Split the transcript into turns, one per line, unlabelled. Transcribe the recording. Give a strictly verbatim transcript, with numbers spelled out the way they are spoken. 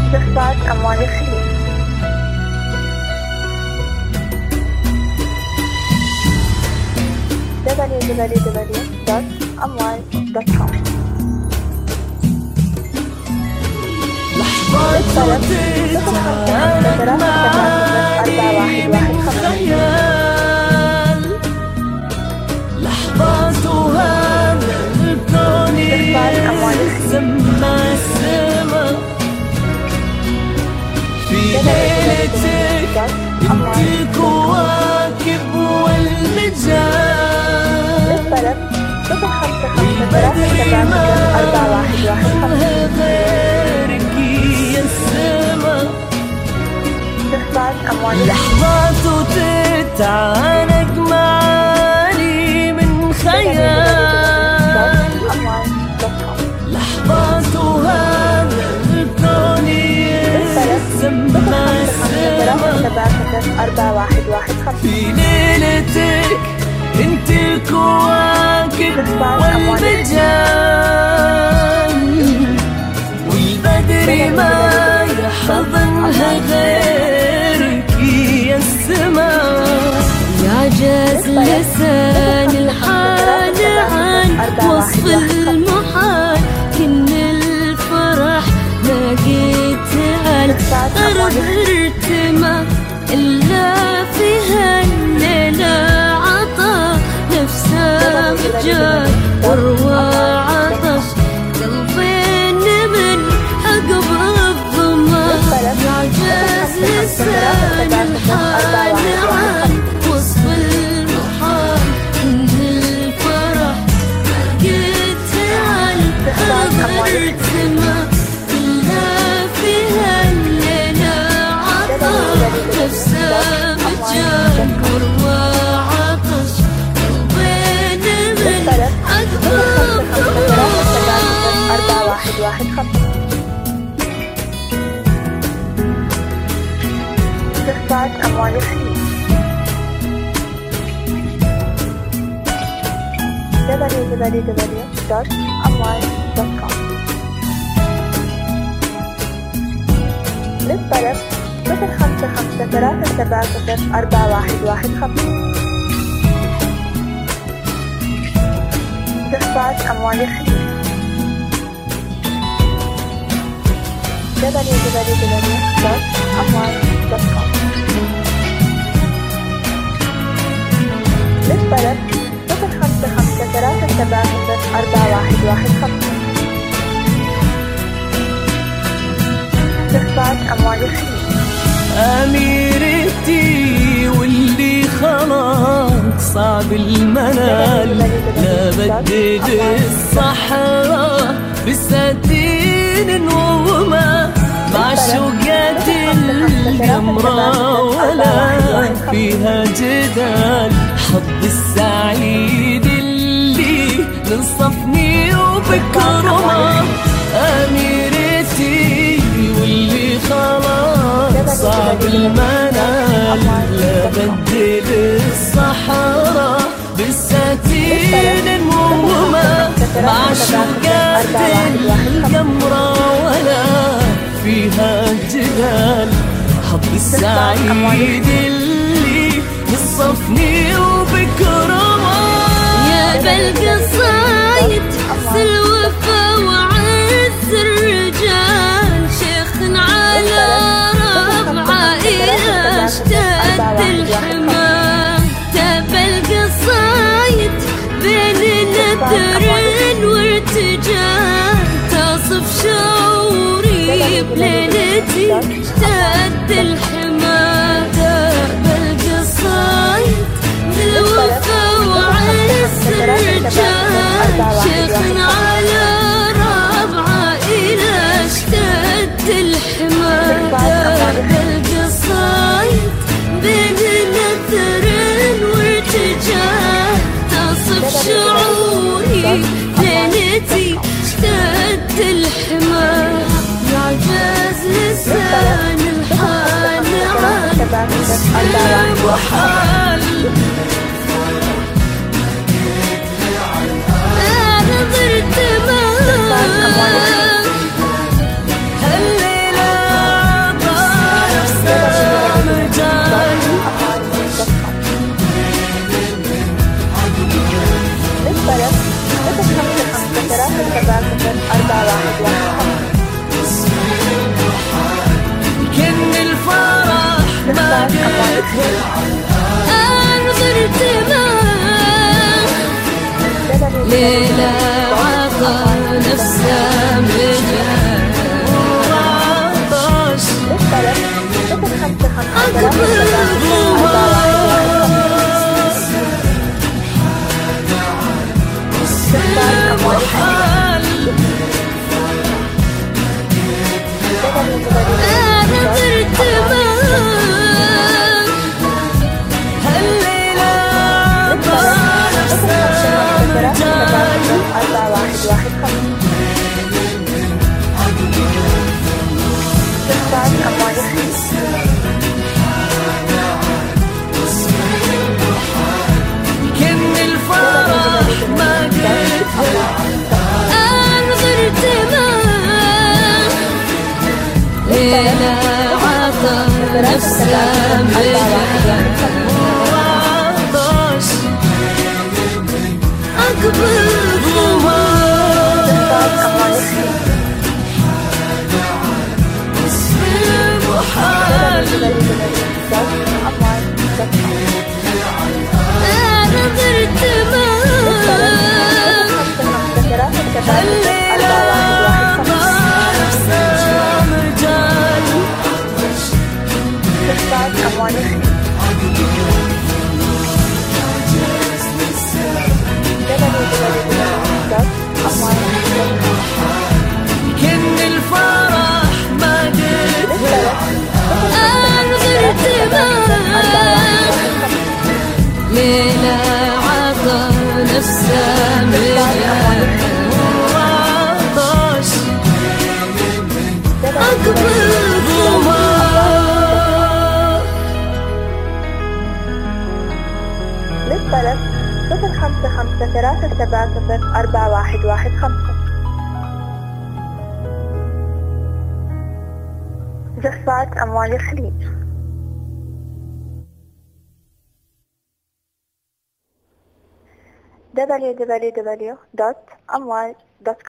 استخراج أموال الخليج. دبليو دبليو دبليو دوت أموال دوت كوم.
لحظات تتعامل معاني من خيال، لحظاتها الكون سمع السما في ليلتك انت الكواكب والمجال، والبدر ما غيرك يا السما، لحظات تتعانق معاني من خيال، لحظاتها الكون يسمع السما في ليلتك انت الكواكب والمجال، والبدر ما يحضنها غيرك يا السماء، يعجز لسان الحال عن وصف المحال، كن الفرح لقيتها الأرض ارتمى، إلا فيها الليلة عطا نفسه مجال وروى عطش قلبين من عقب الظما، يعجز لسان الحال عن وصف المحال، إن الفرح لقيتها الأرض ارتمى، إلا فيها الليلة عطا نفسه مجال وروى عطش قلبين من عقب الظما.
استخراج أموال الخليج. دبليو دبليو دبليو دوت أموال دوت كوم. للطلب صفر خمسة خمسة ثلاثة سبعة صفر أربعة واحد واحد خمسة. استخراج أموال الخليج. دبليو دبليو دبليو دوت أموال دوت كوم. للطلب صفر خمسة خمسة ثلاثة سبعة صفر أربعة واحد واحد خمسة. استخراج أموال الخليج.
أميرتي واللي خلاك صعب المنال، لا بدد الصحراء بساتين وما معشوقات القمرة ولا فيها جدال، حظ السعيد اللي نصفني وبكرمه، أميرتي واللي خلاص صعب المنال، لا بدل الصحراء بالساتين وما معشوقات القمرة ولا فيها جدال، حظ السعيد اللي نصفني وبكرمه،
يا بالقصايد سلوفة وعز الرجال، شيخ على ربعة إلى اشتد الحمام، تبى القصايد بين نثر وارتجال، تصف شعوري بليلتي اشتد الحمام، تبى القصايد بالوفا وعز الرجال، شيخ على ربعة إلى اشتد الحمام، تبى القصايد بين نثر وارتجال، تصف شعوري ليلتي اشتد الحمام، يعجز لسان الحال عن وصف المحال، أنا ضرت ما الليلة
سبعة صفر أربعة واحد واحد خمسة.
كن الفرح ما قدر
أرض ارتباك ليلة عطى نفسها مجال
وعطش
للطلب صفر خمسة خمسة
أكبر
محال
أرض ارتباك
هالليلة عطى نفسها مجال
أربعة واحد واحد خمسة. تختار أموال الخير.
كن الفرح ما قدر
أرض ارتباك ليلة عطى نفسها مجال
وعطش
أكبر
تختار أموال الخير.
محال
أموال
أرض ارتباك
الليلة عطى نفسها مجال
تختار أموال الخير.
كن الفرح ما قدر
أرض ارتباك ليلة عطى نفسها مجال
وعطش
أكبر
للطلب صفر خمسة خمسة ثلاثة سبعة صفر أربعة واحد واحد خمسة. زفات أموال الخليج. دبليو دبليو دبليو دوت أموال دوت